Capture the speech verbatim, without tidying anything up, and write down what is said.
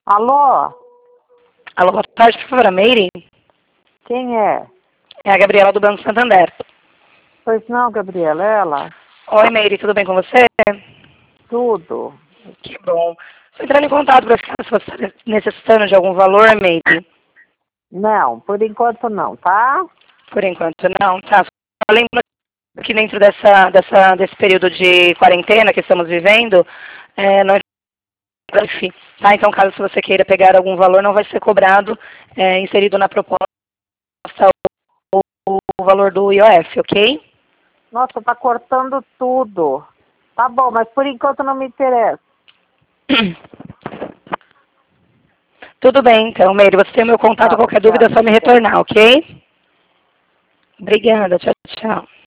Alô? Alô, boa tarde, por favor, a Meire? Quem é? É a Gabriela do Banco Santander. Pois não, Gabriela, ela? Oi, Meire, tudo bem com você? Tudo. Que bom. Estou entrando em contato para ficar se você está necessitando de algum valor, Meire. Não, por enquanto não, tá? Por enquanto não. Tá, só lembro que dentro dessa, dessa, desse período de quarentena que estamos vivendo, é, nós tá? Então, caso você queira pegar algum valor, não vai ser cobrado, é, inserido na proposta o, o valor do I O F, ok? Nossa, tá cortando tudo. Tá bom, mas por enquanto não me interessa. Tudo bem, então, Meire, você tem o meu contato, Tá, qualquer dúvida é obrigada. só me retornar, ok? Obrigada, tchau, tchau.